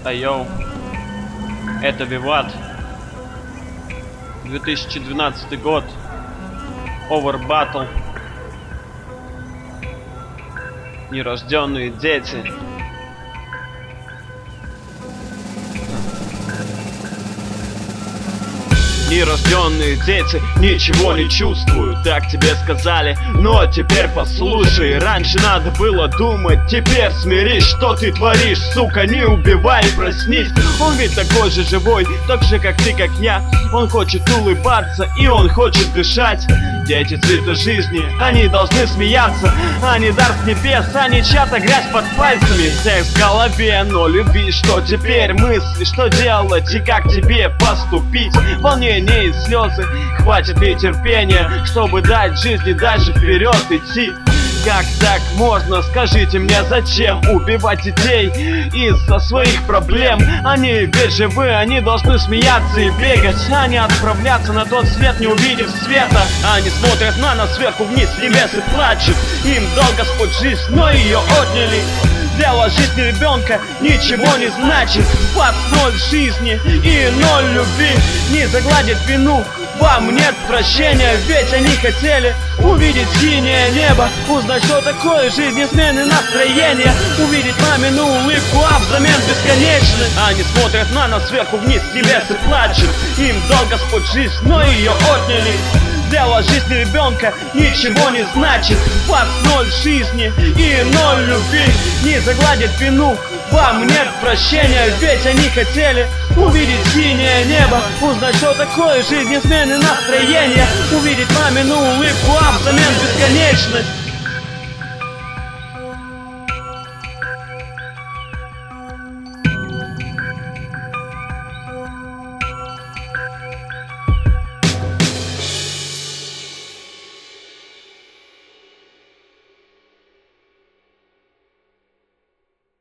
Йоу, это Виват, 2012 год, Over Battle, нерожденные дети. Нерожденные дети ничего не чувствуют, так тебе сказали, но теперь послушай. Раньше надо было думать, теперь смирись, что ты творишь, сука, не убивай, проснись. Он ведь такой же живой, так же как ты, как я. Он хочет улыбаться и он хочет дышать. Дети цвета жизни, они должны смеяться. Они дар с небес, они чья-то грязь под пальцами. Секс в голове, но любви, что теперь? Мысли, что делать и как тебе поступить? Волнение и слезы, хватит ли терпения, чтобы дать жизни дальше вперед идти? Как так можно, скажите мне, зачем убивать детей из-за своих проблем? Они ведь живы, они должны смеяться и бегать, а не отправляться на тот свет, не увидев света. Они смотрят на нас сверху вниз с небес и плачут. Им дал Господь жизнь, но ее отняли. Дело жизни ребенка ничего не значит. В вас 0 жизни и 0 любви. Не загладит вину, вам нет прощения. Ведь они хотели увидеть синее небо, узнать, что такое жизнь, смены настроения. Увидеть мамину улыбку, а взамен бесконечный. Они смотрят на нас сверху вниз с небес и плачут. Им дал Господь жизнь, но ее отняли. Дело жизни ребенка ничего не значит. В вас 0 жизни и 0 любви. Не загладит вину, вам нет прощения. Ведь они хотели увидеть синее небо, узнать, что такое жизнь, смены настроения. Увидеть мамину улыбку, а взамен бесконечность.